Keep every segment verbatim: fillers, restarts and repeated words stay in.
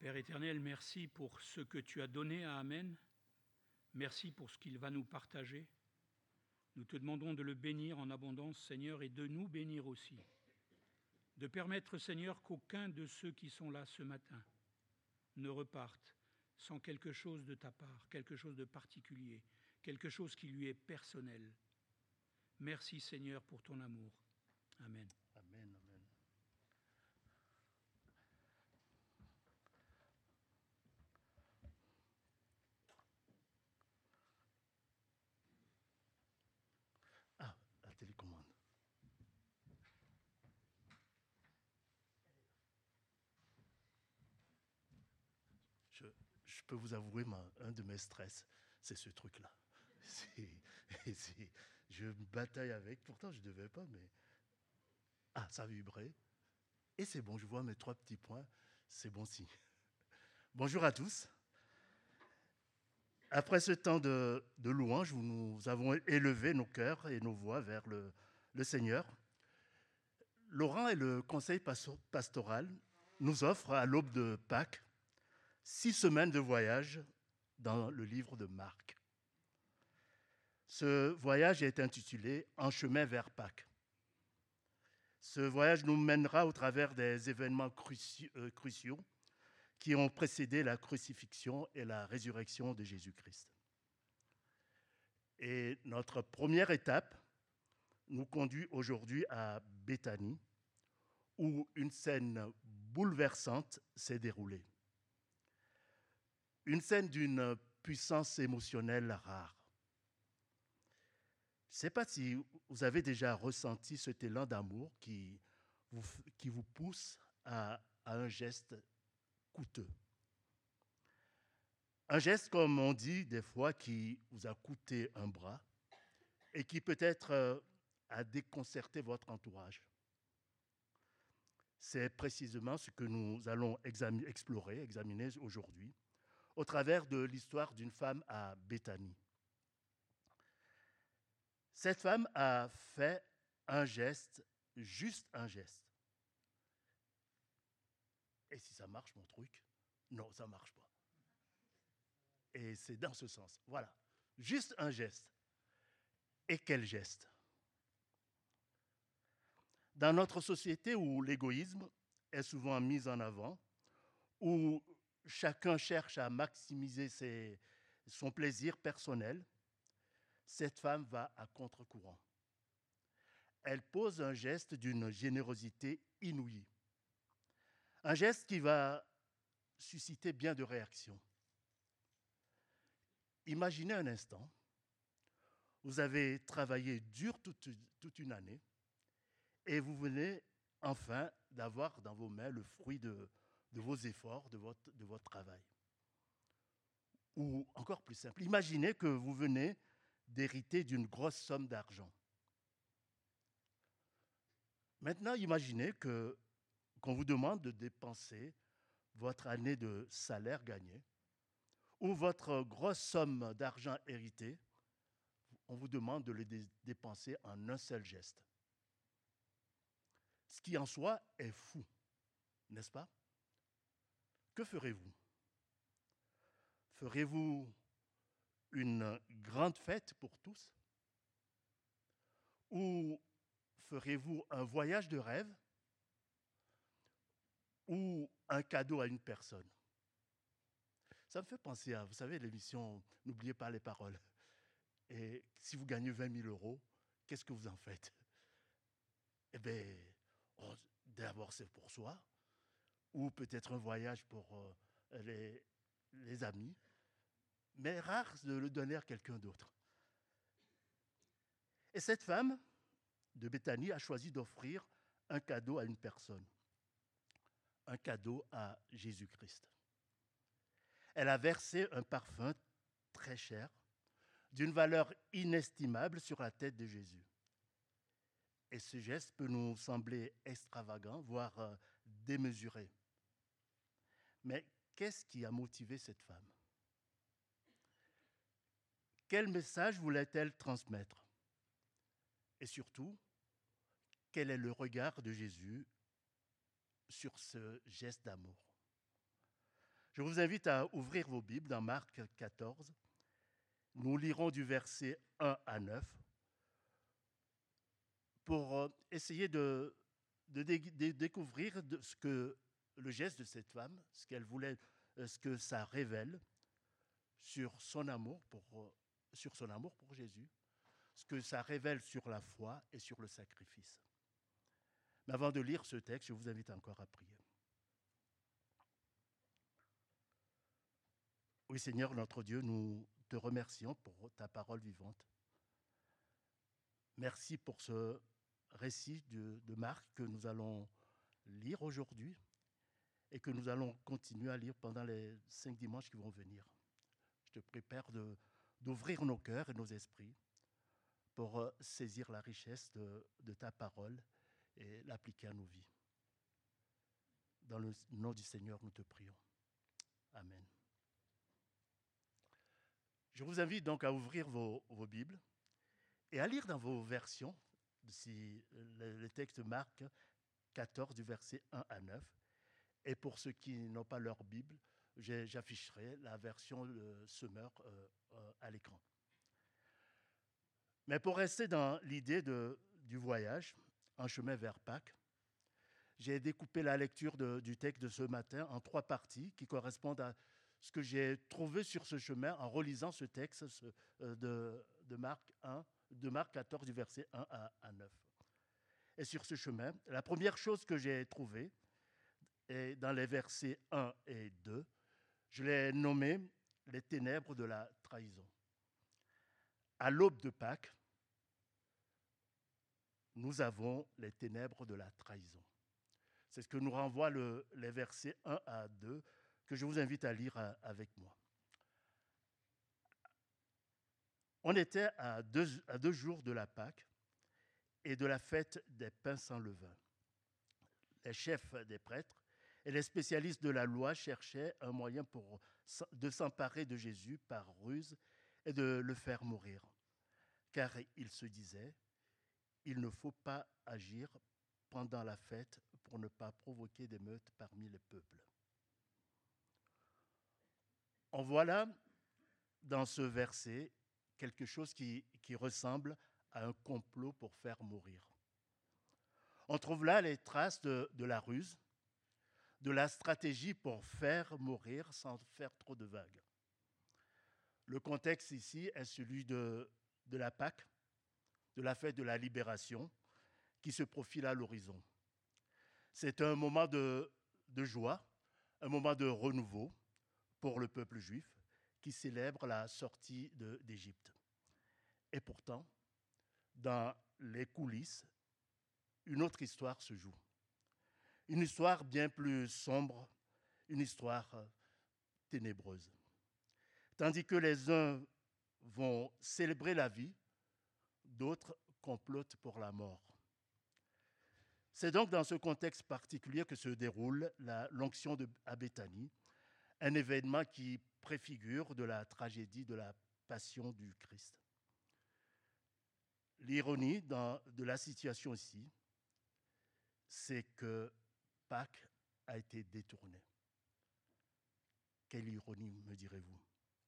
Père éternel, merci pour ce que tu as donné à Amen. Merci pour ce qu'il va nous partager. Nous te demandons de le bénir en abondance, Seigneur, et de nous bénir aussi. De permettre, Seigneur, qu'aucun de ceux qui sont là ce matin ne repartent sans quelque chose de ta part, quelque chose de particulier, quelque chose qui lui est personnel. Merci, Seigneur, pour ton amour. Amen. Amen, amen. Ah, la télécommande. Je, je peux vous avouer, ma, un de mes stress, c'est ce truc-là. C'est, c'est, je me bataille avec, pourtant je ne devais pas, mais... Ah, ça vibrait. Et c'est bon, je vois mes trois petits points, c'est bon signe. Bonjour à tous. Après ce temps de, de louange où nous avons élevé nos cœurs et nos voix vers le, le Seigneur, Laurent et le conseil pastoral nous offrent à l'aube de Pâques six semaines de voyage dans le livre de Marc. Ce voyage est intitulé « En chemin vers Pâques ». Ce voyage nous mènera au travers des événements cruciaux qui ont précédé la crucifixion et la résurrection de Jésus-Christ. Et notre première étape nous conduit aujourd'hui à Béthanie, où une scène bouleversante s'est déroulée. Une scène d'une puissance émotionnelle rare. Je ne sais pas si vous avez déjà ressenti cet élan d'amour qui vous, qui vous pousse à, à un geste coûteux. Un geste, comme on dit des fois, qui vous a coûté un bras et qui peut-être a déconcerté votre entourage. C'est précisément ce que nous allons examiner, explorer, examiner aujourd'hui, au travers de l'histoire d'une femme à Béthanie. Cette femme a fait un geste, juste un geste. Et si ça marche, mon truc? Non, ça ne marche pas. Et c'est dans ce sens. Voilà, juste un geste. Et quel geste? Dans notre société où l'égoïsme est souvent mis en avant, où chacun cherche à maximiser ses, son plaisir personnel, cette femme va à contre-courant. Elle pose un geste d'une générosité inouïe. Un geste qui va susciter bien de réactions. Imaginez un instant, vous avez travaillé dur toute, toute une année et vous venez enfin d'avoir dans vos mains le fruit de, de vos efforts, de votre, de votre travail. Ou encore plus simple, imaginez que vous venez d'hériter d'une grosse somme d'argent. Maintenant, imaginez que, qu'on vous demande de dépenser votre année de salaire gagné ou votre grosse somme d'argent héritée, on vous demande de le dépenser en un seul geste. Ce qui en soi est fou, n'est-ce pas? Que ferez-vous? Ferez-vous une grande fête pour tous? Ou ferez-vous un voyage de rêve? Ou un cadeau à une personne? Ça me fait penser à, vous savez, l'émission « N'oubliez pas les paroles ». Et si vous gagnez vingt mille euros, qu'est-ce que vous en faites? Eh bien, oh, d'abord c'est pour soi, ou peut-être un voyage pour euh, les, les amis, mais rare de le donner à quelqu'un d'autre. Et cette femme de Béthanie a choisi d'offrir un cadeau à une personne, un cadeau à Jésus-Christ. Elle a versé un parfum très cher, d'une valeur inestimable sur la tête de Jésus. Et ce geste peut nous sembler extravagant, voire euh, démesuré. Mais qu'est-ce qui a motivé cette femme? Quel message voulait-elle transmettre? Et surtout, quel est le regard de Jésus sur ce geste d'amour? Je vous invite à ouvrir vos Bibles dans Marc quatorze. Nous lirons du verset un à neuf pour essayer de, de, dé, de découvrir de ce que le geste de cette femme, ce qu'elle voulait, ce que ça révèle sur son amour pour, sur son amour pour Jésus, ce que ça révèle sur la foi et sur le sacrifice. Mais avant de lire ce texte, je vous invite encore à prier. Oui, Seigneur, notre Dieu, nous te remercions pour ta parole vivante. Merci pour ce récit de, de Marc que nous allons lire aujourd'hui et que nous allons continuer à lire pendant les cinq dimanches qui vont venir. Je te prie, Père, de, d'ouvrir nos cœurs et nos esprits pour saisir la richesse de, de ta parole et l'appliquer à nos vies. Dans le nom du Seigneur, nous te prions. Amen. Je vous invite donc à ouvrir vos, vos Bibles et à lire dans vos versions, si le, le texte Marc quatorze du verset un à neuf. Et pour ceux qui n'ont pas leur Bible, j'afficherai la version de Semeur euh, euh, à l'écran. Mais pour rester dans l'idée de, du voyage, en chemin vers Pâques, j'ai découpé la lecture de, du texte de ce matin en trois parties qui correspondent à ce que j'ai trouvé sur ce chemin en relisant ce texte ce, euh, de, de, Marc un, de Marc quatorze du verset un à, à neuf. Et sur ce chemin, la première chose que j'ai trouvée est dans les versets un et deux, je l'ai nommé les ténèbres de la trahison. À l'aube de Pâques, nous avons les ténèbres de la trahison. C'est ce que nous renvoient le, les versets un à deux que je vous invite à lire à, avec moi. On était à deux, à deux jours de la Pâques et de la fête des pains sans levain. Les chefs des prêtres et les spécialistes de la loi cherchaient un moyen pour, de s'emparer de Jésus par ruse et de le faire mourir. Car ils se disaient, il ne faut pas agir pendant la fête pour ne pas provoquer d'émeutes parmi les peuples. On voit là, dans ce verset, quelque chose qui, qui ressemble à un complot pour faire mourir. On trouve là les traces de, de la ruse, de la stratégie pour faire mourir sans faire trop de vagues. Le contexte ici est celui de, de la Pâque, de la fête de la libération, qui se profile à l'horizon. C'est un moment de, de joie, un moment de renouveau pour le peuple juif qui célèbre la sortie de, d'Égypte. Et pourtant, dans les coulisses, une autre histoire se joue. Une histoire bien plus sombre, une histoire ténébreuse. Tandis que les uns vont célébrer la vie, d'autres complotent pour la mort. C'est donc dans ce contexte particulier que se déroule la, l'onction de, à Béthanie, un événement qui préfigure de la tragédie de la passion du Christ. L'ironie dans, de la situation ici, c'est que Pâques a été détournée. Quelle ironie, me direz-vous.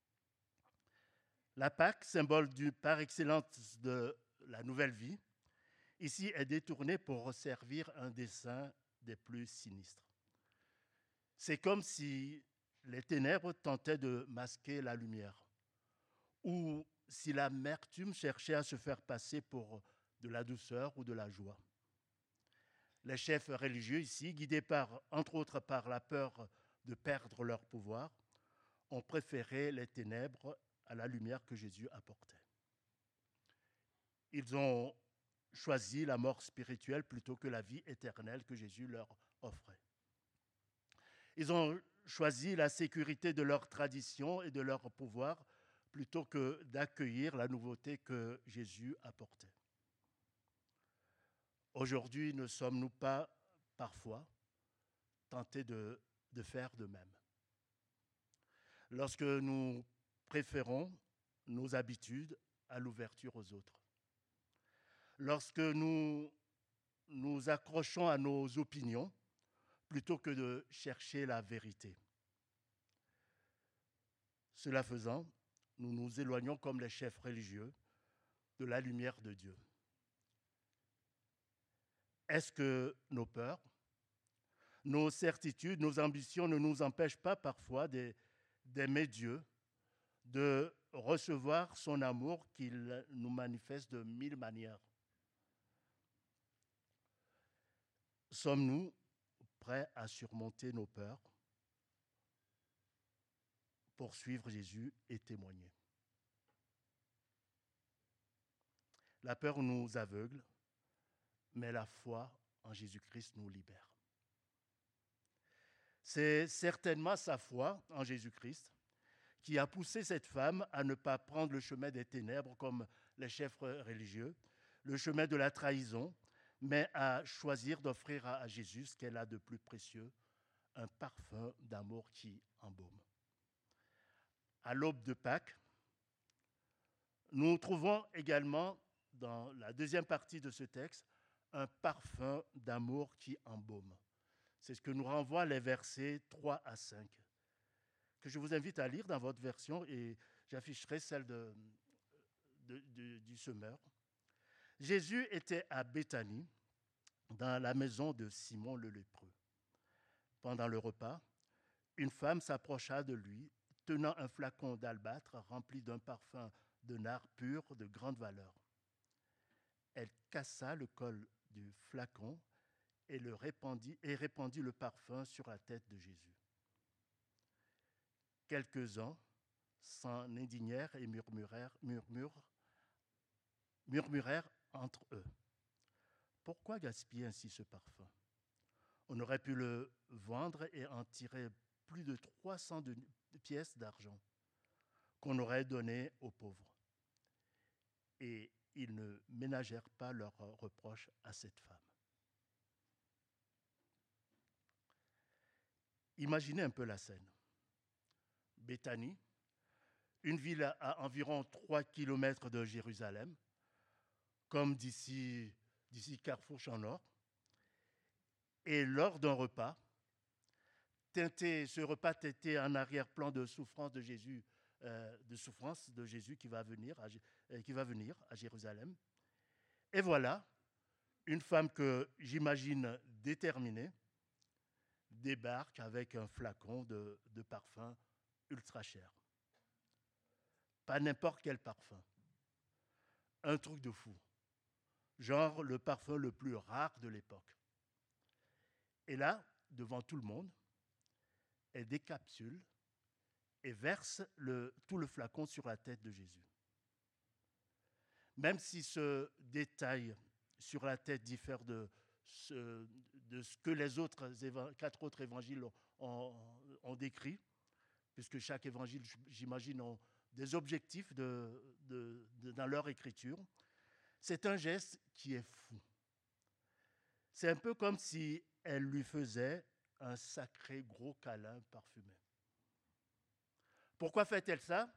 La Pâque, symbole du, par excellence de la nouvelle vie, ici est détournée pour servir un dessein des plus sinistres. C'est comme si les ténèbres tentaient de masquer la lumière, ou si l'amertume cherchait à se faire passer pour de la douceur ou de la joie. Les chefs religieux ici, guidés par, entre autres par la peur de perdre leur pouvoir, ont préféré les ténèbres à la lumière que Jésus apportait. Ils ont choisi la mort spirituelle plutôt que la vie éternelle que Jésus leur offrait. Ils ont choisi la sécurité de leur tradition et de leur pouvoir plutôt que d'accueillir la nouveauté que Jésus apportait. Aujourd'hui, ne sommes-nous pas parfois tentés de, de faire de même? Lorsque nous préférons nos habitudes à l'ouverture aux autres, lorsque nous nous accrochons à nos opinions plutôt que de chercher la vérité, Cela faisant, nous nous éloignons comme les chefs religieux de la lumière de Dieu. Est-ce que nos peurs, nos certitudes, nos ambitions ne nous empêchent pas parfois d'aimer Dieu, de recevoir son amour qu'il nous manifeste de mille manières? Sommes-nous prêts à surmonter nos peurs pour suivre Jésus et témoigner? La peur nous aveugle, mais la foi en Jésus-Christ nous libère. C'est certainement sa foi en Jésus-Christ qui a poussé cette femme à ne pas prendre le chemin des ténèbres comme les chefs religieux, le chemin de la trahison, mais à choisir d'offrir à Jésus ce qu'elle a de plus précieux, un parfum d'amour qui embaume. À l'aube de Pâques, nous trouvons également dans la deuxième partie de ce texte un parfum d'amour qui embaume. C'est ce que nous renvoient les versets trois à cinq, que je vous invite à lire dans votre version, et j'afficherai celle de, de, de, du semeur. Jésus était à Béthanie, dans la maison de Simon le lépreux. Pendant le repas, une femme s'approcha de lui, tenant un flacon d'albâtre rempli d'un parfum de nard pur de grande valeur. Elle cassa le col du flacon et, le répandit, et répandit le parfum sur la tête de Jésus. Quelques-uns s'en indignèrent et murmurèrent, murmurèrent, murmurèrent entre eux. Pourquoi gaspiller ainsi ce parfum? On aurait pu le vendre et en tirer plus de trois cents de pièces d'argent qu'on aurait donné aux pauvres. Et ils ne ménagèrent pas leurs reproches à cette femme. Imaginez un peu la scène. Béthanie, une ville à environ trois kilomètres de Jérusalem, comme d'ici, d'ici Carrefour Champ Nord. Et lors d'un repas, teinté, ce repas teinté en arrière-plan de souffrance de Jésus, euh, de souffrance de Jésus qui va venir à, euh, qui va venir à Jérusalem. Et voilà, une femme que j'imagine déterminée débarque avec un flacon de, de parfum ultra cher. Pas n'importe quel parfum. Un truc de fou. Genre le parfum le plus rare de l'époque. Et là, devant tout le monde, elle décapsule et verse le, tout le flacon sur la tête de Jésus. Même si ce détail sur la tête diffère de ce, de ce que les autres, quatre autres évangiles ont, ont, ont décrit, puisque chaque évangile, j'imagine, ont des objectifs de, de, de, dans leur écriture, c'est un geste qui est fou. C'est un peu comme si elle lui faisait un sacré gros câlin parfumé. Pourquoi fait-elle ça?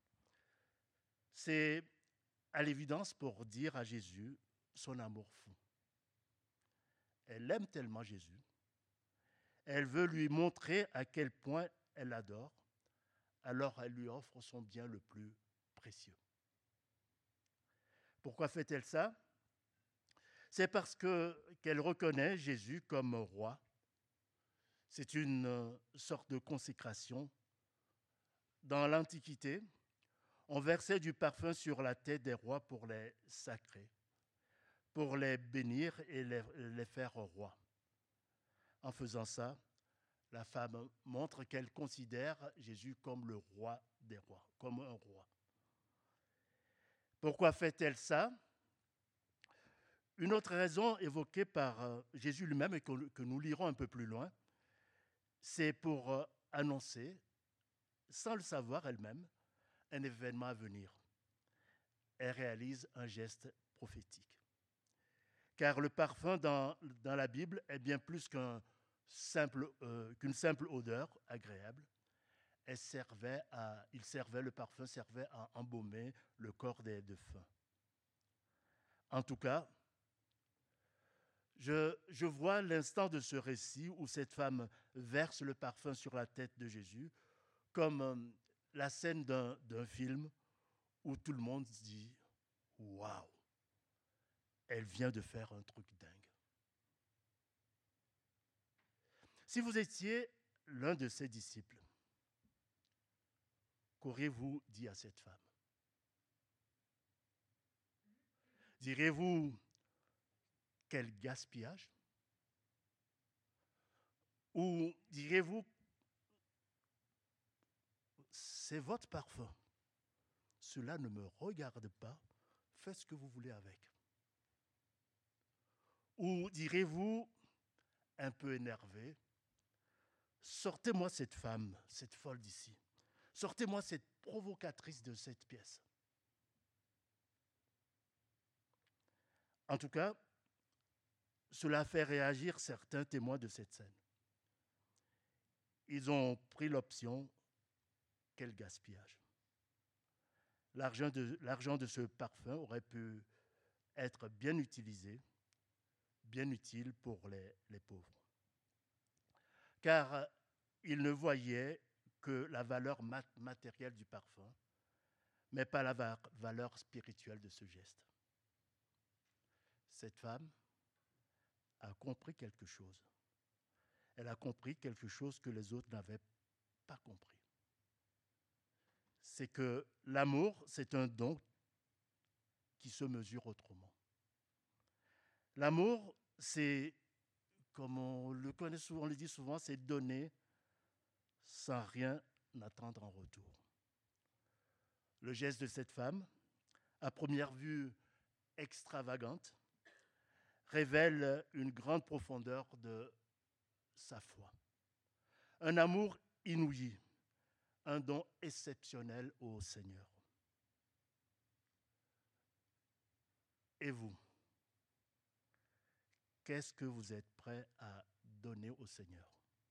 C'est à l'évidence pour dire à Jésus son amour fou. Elle aime tellement Jésus. Elle veut lui montrer à quel point elle l'adore. Alors elle lui offre son bien le plus précieux. Pourquoi fait-elle ça? C'est parce que, qu'elle reconnaît Jésus comme roi. C'est une sorte de consécration. Dans l'Antiquité, on versait du parfum sur la tête des rois pour les sacrer, pour les bénir et les, les faire rois. En faisant ça, la femme montre qu'elle considère Jésus comme le roi des rois, comme un roi. Pourquoi fait-elle ça? Une autre raison évoquée par Jésus lui-même et que nous lirons un peu plus loin, c'est pour annoncer, sans le savoir elle-même, un événement à venir. Elle réalise un geste prophétique. Car le parfum dans, dans la Bible est bien plus qu'un simple, euh, qu'une simple odeur agréable. Elle servait à, il servait, le parfum servait à embaumer le corps des défunts. En tout cas, je, je vois l'instant de ce récit où cette femme verse le parfum sur la tête de Jésus comme la scène d'un, d'un film où tout le monde se dit « Waouh, elle vient de faire un truc dingue ». Si vous étiez l'un de ses disciples, qu'auriez-vous dit à cette femme? Direz-vous quel gaspillage? Ou direz-vous c'est votre parfum, cela ne me regarde pas, faites ce que vous voulez avec? Ou direz-vous un peu énervé, sortez-moi cette femme, cette folle d'ici, sortez-moi cette provocatrice de cette pièce? En tout cas, cela fait réagir certains témoins de cette scène. Ils ont pris l'option « quel gaspillage ». L'argent de, l'argent de ce parfum aurait pu être bien utilisé, bien utile pour les, les pauvres. Car ils ne voyaient que la valeur mat- matérielle du parfum, mais pas la va- valeur spirituelle de ce geste. Cette femme a compris quelque chose. Elle a compris quelque chose que les autres n'avaient pas compris. C'est que l'amour, c'est un don qui se mesure autrement. L'amour, c'est, comme on le connaît souvent, on le dit souvent, c'est donner sans rien attendre en retour. Le geste de cette femme, à première vue extravagante, révèle une grande profondeur de sa foi. Un amour inouï, un don exceptionnel au Seigneur. Et vous, qu'est-ce que vous êtes prêt à donner au Seigneur?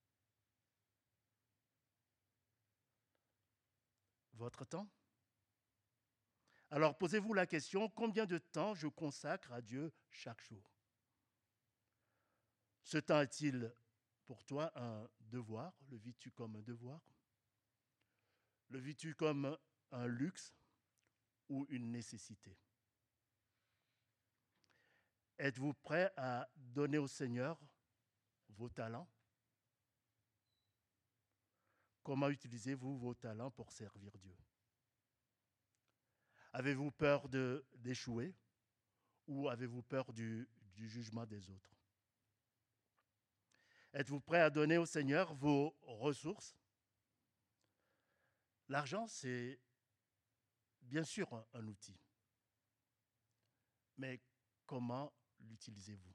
Votre temps? Alors posez-vous la question, combien de temps je consacre à Dieu chaque jour? Ce temps est-il pour toi un devoir? Le vis-tu comme un devoir? Le vis-tu comme un luxe ou une nécessité? Êtes-vous prêt à donner au Seigneur vos talents? Comment utilisez-vous vos talents pour servir Dieu? Avez-vous peur de, d'échouer ou avez-vous peur du, du jugement des autres? Êtes-vous prêt à donner au Seigneur vos ressources? L'argent, c'est bien sûr un, un outil. Mais comment l'utilisez-vous?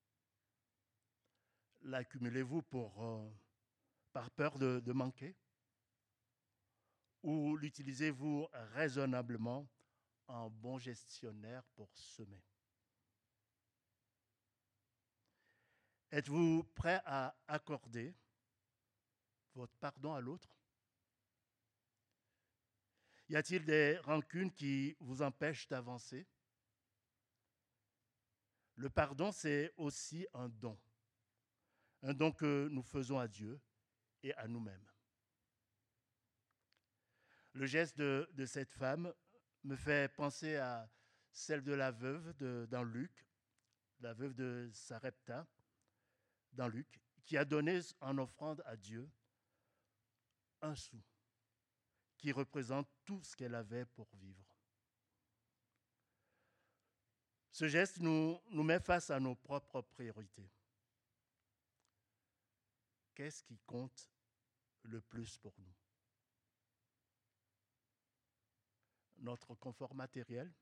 L'accumulez-vous pour, euh, par peur de, de manquer? Ou l'utilisez-vous raisonnablement en bon gestionnaire pour semer? Êtes-vous prêt à accorder votre pardon à l'autre? Y a-t-il des rancunes qui vous empêchent d'avancer? Le pardon, c'est aussi un don. Un don que nous faisons à Dieu et à nous-mêmes. Le geste de, de cette femme me fait penser à celle de la veuve de, dans Luc, la veuve de Sarepta, dans Luc, qui a donné en offrande à Dieu un sou, qui représente tout ce qu'elle avait pour vivre. Ce geste nous, nous met face à nos propres priorités. Qu'est-ce qui compte le plus pour nous? Notre confort matériel?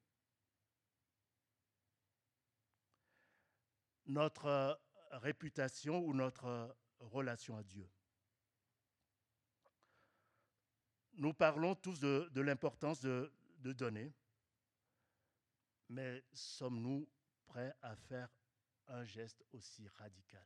Notre réputation ou notre relation à Dieu? Nous parlons tous de, de l'importance de, de donner, mais sommes-nous prêts à faire un geste aussi radical?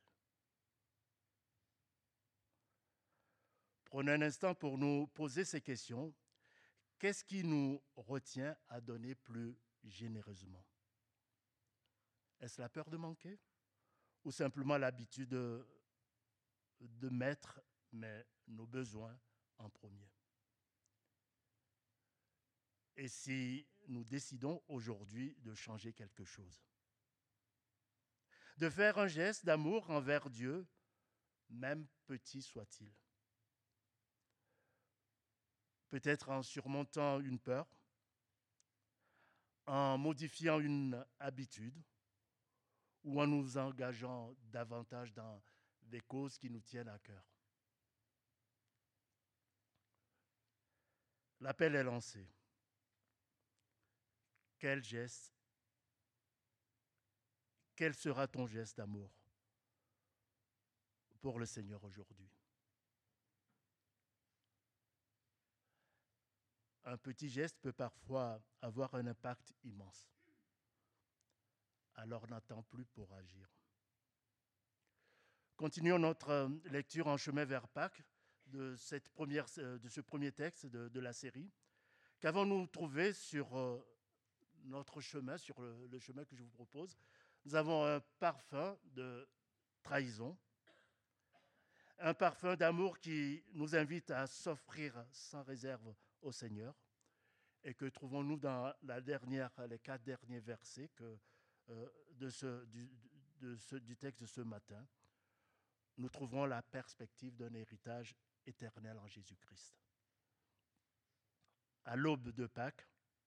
Prenons un instant pour nous poser ces questions. Qu'est-ce qui nous retient à donner plus généreusement? Est-ce la peur de manquer ou simplement l'habitude de, de mettre mais, nos besoins en premier? et si nous décidons aujourd'hui de changer quelque chose. De faire un geste d'amour envers Dieu, même petit soit-il. Peut-être en surmontant une peur, en modifiant une habitude ou en nous engageant davantage dans des causes qui nous tiennent à cœur. L'appel est lancé. Quel geste, quel sera ton geste d'amour pour le Seigneur aujourd'hui? Un petit geste peut parfois avoir un impact immense. Alors n'attends plus pour agir. Continuons notre lecture en chemin vers Pâques de, cette première, de ce premier texte de, de la série. Qu'avons-nous trouvé sur euh, notre chemin, sur le, le chemin que je vous propose? Nous avons un parfum de trahison, un parfum d'amour qui nous invite à s'offrir sans réserve au Seigneur. Et que trouvons-nous dans la dernière, les quatre derniers versets que, euh, de ce, du, de ce, du texte de ce matin? Nous trouverons la perspective d'un héritage éternel en Jésus-Christ. À l'aube de Pâques,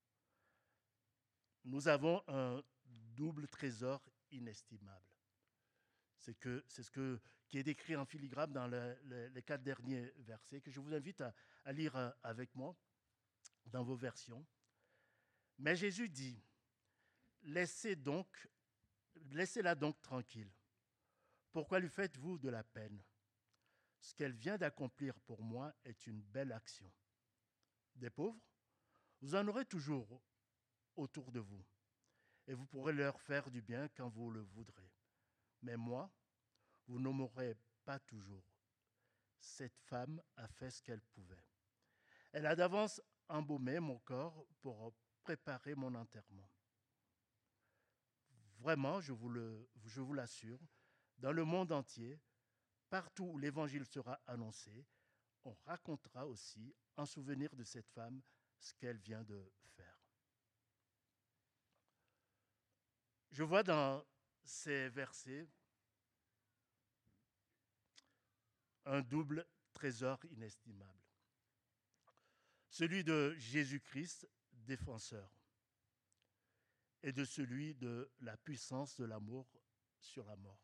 nous avons un double trésor inestimable. C'est, que, c'est ce que, qui est décrit en filigrane dans le, le, les quatre derniers versets, que je vous invite à, à lire avec moi dans vos versions. Mais Jésus dit, laissez donc, laissez-la donc tranquille. Pourquoi lui faites-vous de la peine? Ce qu'elle vient d'accomplir pour moi est une belle action. Des pauvres, vous en aurez toujours autour de vous, et vous pourrez leur faire du bien quand vous le voudrez. Mais moi, vous ne m'aurez pas toujours. Cette femme a fait ce qu'elle pouvait. Elle a d'avance embaumé mon corps pour préparer mon enterrement. Vraiment, je vous, le, je vous l'assure, dans le monde entier, partout où l'évangile sera annoncé, on racontera aussi, en souvenir de cette femme, ce qu'elle vient de faire. Je vois dans ces versets un double trésor inestimable. Celui de Jésus-Christ, défenseur, et de celui de la puissance de l'amour sur la mort.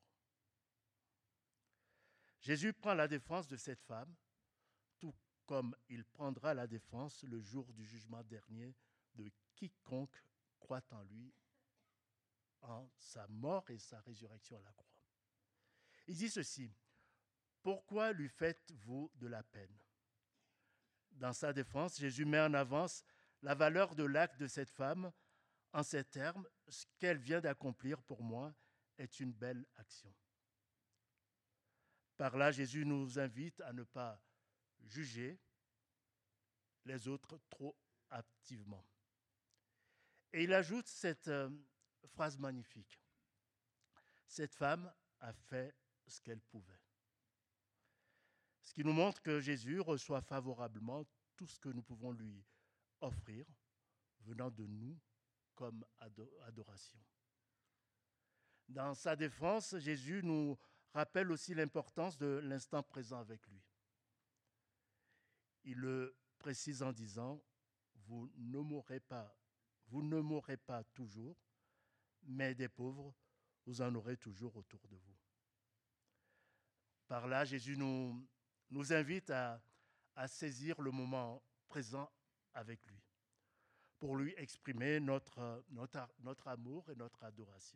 Jésus prend la défense de cette femme, tout comme il prendra la défense le jour du jugement dernier de quiconque croit en lui, en sa mort et sa résurrection à la croix. Il dit ceci, « Pourquoi lui faites-vous de la peine ?» Dans sa défense, Jésus met en avance la valeur de l'acte de cette femme en ces termes, « Ce qu'elle vient d'accomplir pour moi est une belle action. » Par là, Jésus nous invite à ne pas juger les autres trop activement. Et il ajoute cette euh, phrase magnifique. Cette femme a fait ce qu'elle pouvait. Ce qui nous montre que Jésus reçoit favorablement tout ce que nous pouvons lui offrir, venant de nous comme adoration. Dans sa défense, Jésus nous rappelle aussi l'importance de l'instant présent avec lui. Il le précise en disant, vous ne m'aurez pas, vous ne m'aurez pas toujours, mais des pauvres, vous en aurez toujours autour de vous. Par là, Jésus nous, nous invite à, à saisir le moment présent avec lui, pour lui exprimer notre, notre, notre amour et notre adoration.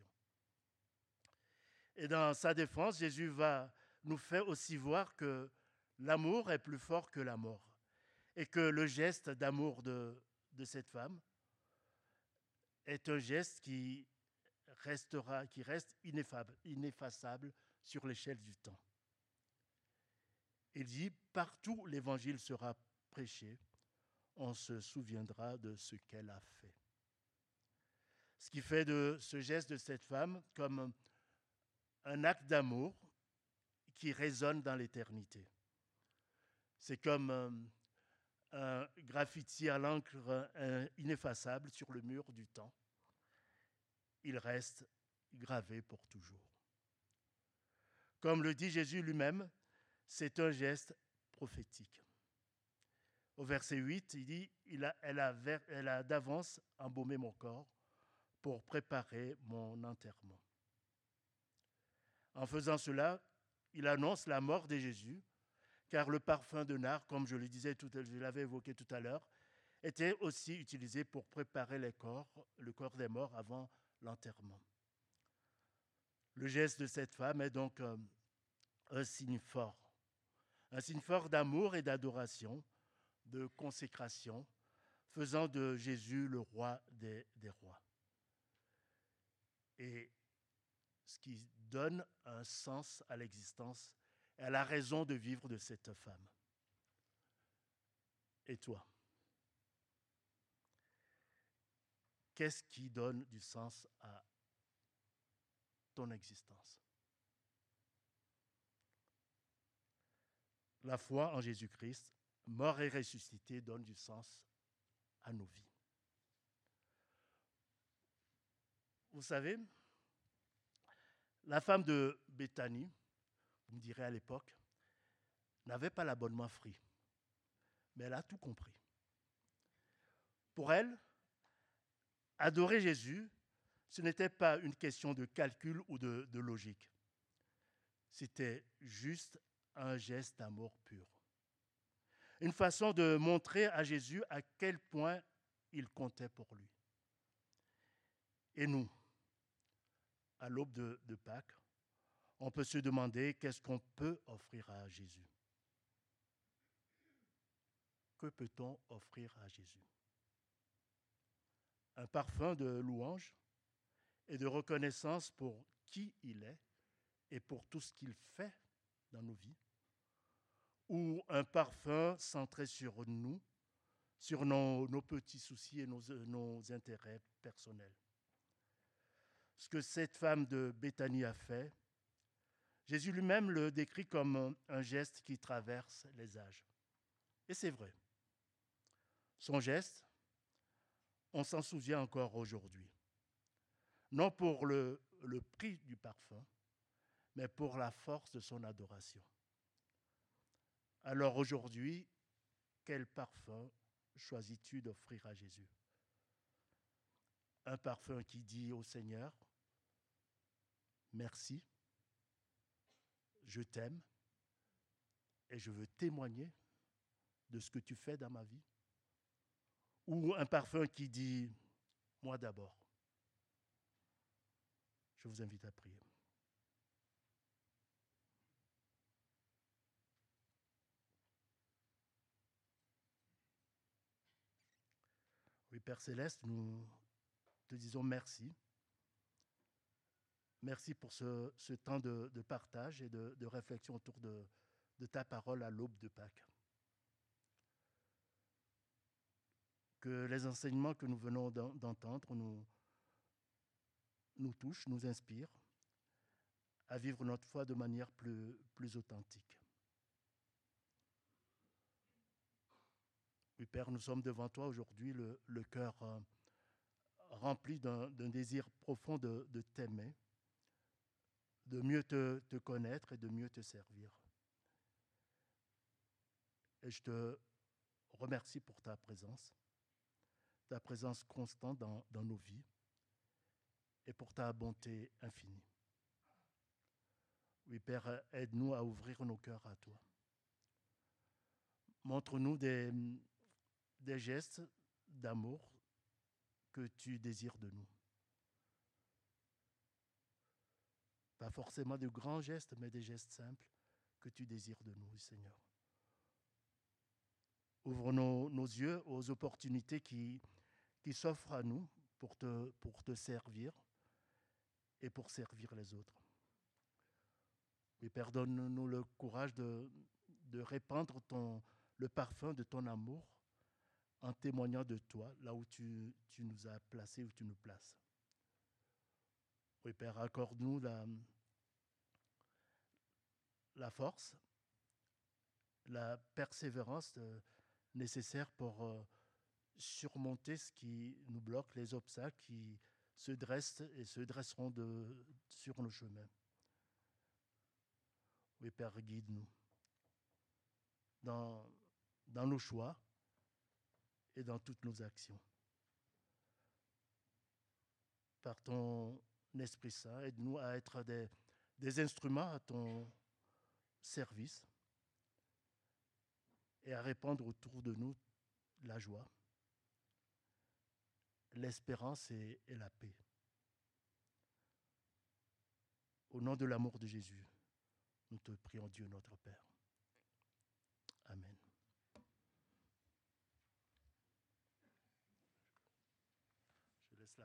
Et dans sa défense, Jésus va nous faire aussi voir que l'amour est plus fort que la mort et que le geste d'amour de, de cette femme est un geste qui restera, qui reste ineffable, ineffaçable sur l'échelle du temps. Il dit, partout où l'évangile sera prêché, on se souviendra de ce qu'elle a fait. Ce qui fait de ce geste de cette femme comme un acte d'amour qui résonne dans l'éternité. C'est comme un graffiti à l'encre euh, ineffaçable sur le mur du temps. Il reste gravé pour toujours. Comme le dit Jésus lui-même, c'est un geste prophétique. Au verset huit, il dit il a, elle, a, elle a d'avance embaumé mon corps pour préparer mon enterrement. En faisant cela, il annonce la mort de Jésus, car le parfum de nard, comme je le disais tout, je l'avais évoqué tout à l'heure, était aussi utilisé pour préparer les corps, le corps des morts avant l'enterrement. Le geste de cette femme est donc euh, un signe fort, un signe fort d'amour et d'adoration, de consécration, faisant de Jésus le roi des, des rois. Et ce qui donne un sens à l'existence et à la raison de vivre de cette femme. Et toi? Qu'est-ce qui donne du sens à ton existence? La foi en Jésus-Christ, mort et ressuscité, donne du sens à nos vies. Vous savez, la femme de Béthanie, vous me direz à l'époque, n'avait pas l'abonnement free, mais elle a tout compris. Pour elle, adorer Jésus, ce n'était pas une question de calcul ou de, de logique. C'était juste un geste d'amour pur. Une façon de montrer à Jésus à quel point il comptait pour lui. Et nous, à l'aube de, de Pâques, on peut se demander qu'est-ce qu'on peut offrir à Jésus. Que peut-on offrir à Jésus? Un parfum de louange et de reconnaissance pour qui il est et pour tout ce qu'il fait dans nos vies, ou un parfum centré sur nous, sur nos, nos petits soucis et nos, nos intérêts personnels. Ce que cette femme de Béthanie a fait, Jésus lui-même le décrit comme un geste qui traverse les âges. Et c'est vrai. Son geste, on s'en souvient encore aujourd'hui. Non pour le, le prix du parfum, mais pour la force de son adoration. Alors aujourd'hui, quel parfum choisis-tu d'offrir à Jésus? Un parfum qui dit au Seigneur, merci, je t'aime et je veux témoigner de ce que tu fais dans ma vie. Ou un parfum qui dit, moi d'abord. Je vous invite à prier. Oui, Père Céleste, nous te disons merci. Merci pour ce, ce temps de, de partage et de, de réflexion autour de, de ta parole à l'aube de Pâques. Que les enseignements que nous venons d'entendre nous, nous touchent, nous inspirent à vivre notre foi de manière plus, plus authentique. Oui, Père, nous sommes devant toi aujourd'hui, le, le cœur euh, rempli d'un, d'un désir profond de, de t'aimer, de mieux te, te connaître et de mieux te servir. Et je te remercie pour ta présence, ta présence constante dans, dans nos vies et pour ta bonté infinie. Oui, Père, aide-nous à ouvrir nos cœurs à toi. Montre-nous des, des gestes d'amour que tu désires de nous. Pas forcément de grands gestes, mais des gestes simples que tu désires de nous, Seigneur. Ouvre nos, nos yeux aux opportunités qui, qui s'offrent à nous pour te, pour te servir et pour servir les autres. Et Père, donne-nous le courage de, de répandre ton, le parfum de ton amour en témoignant de toi, là où tu, tu nous as placés, où tu nous places. Oui, Père, accorde-nous la, la force, la persévérance de nécessaires pour euh, surmonter ce qui nous bloque, les obstacles qui se dressent et se dresseront de, sur nos chemins. Oui, Père, guide-nous dans, dans nos choix et dans toutes nos actions. Par ton Esprit Saint, aide-nous à être des, des instruments à ton service et à répandre autour de nous la joie, l'espérance et, et la paix. Au nom de l'amour de Jésus, nous te prions Dieu notre Père.